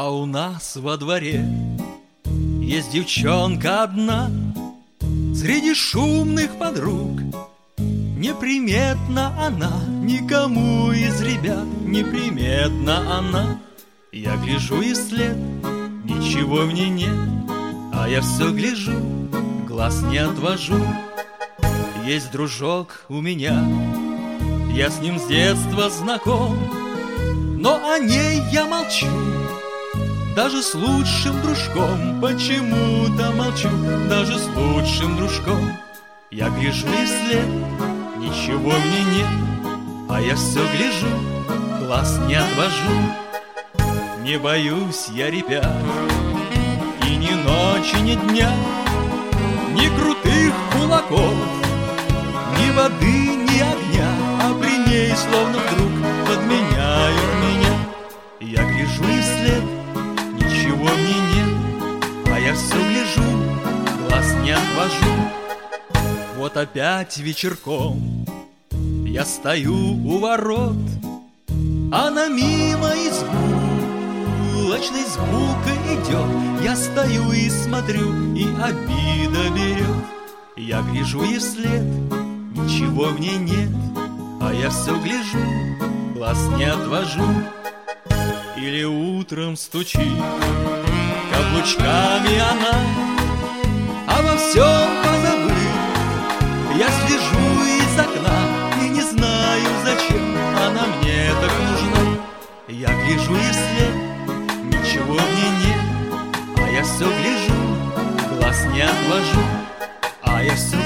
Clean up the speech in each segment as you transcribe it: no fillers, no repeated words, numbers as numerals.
А у нас во дворе есть девчонка одна, среди шумных подруг. Неприметна она никому из ребят, неприметна она. Я гляжу и вслед, ничего в ней нет, а я все гляжу, глаз не отвожу. Есть дружок у меня, я с ним с детства знаком, но о ней я молчу, даже с лучшим дружком почему-то молчу, даже с лучшим дружком. Я гляжу и вслед, ничего в ней нет, а я все гляжу, глаз не отвожу. Не боюсь я ребят, и ни ночи, ни дня, ни крутых кулаков, ни воды, ни огня, а при ней словно вдруг подменяют меня. Я гляжу и вслед, ничего в ней нет, а я все гляжу, глаз не отвожу. Вот опять вечерком я стою у ворот, она мимо избу улочной звукой идет. Я стою и смотрю, и обида берет. Я гляжу и вслед, ничего в ней нет, а я все гляжу, глаз не отвожу. Или утром стучит каблучками она, обо всем позабыв. Я слежу из окна и не знаю, зачем она мне так нужна. Я гляжу и вслед, ничего в ней нет, а я все гляжу, глаз не отвожу. А я все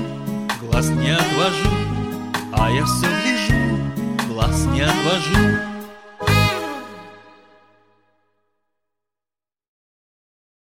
гляжу, глаз не отвожу. А я все гляжу, глаз не отвожу.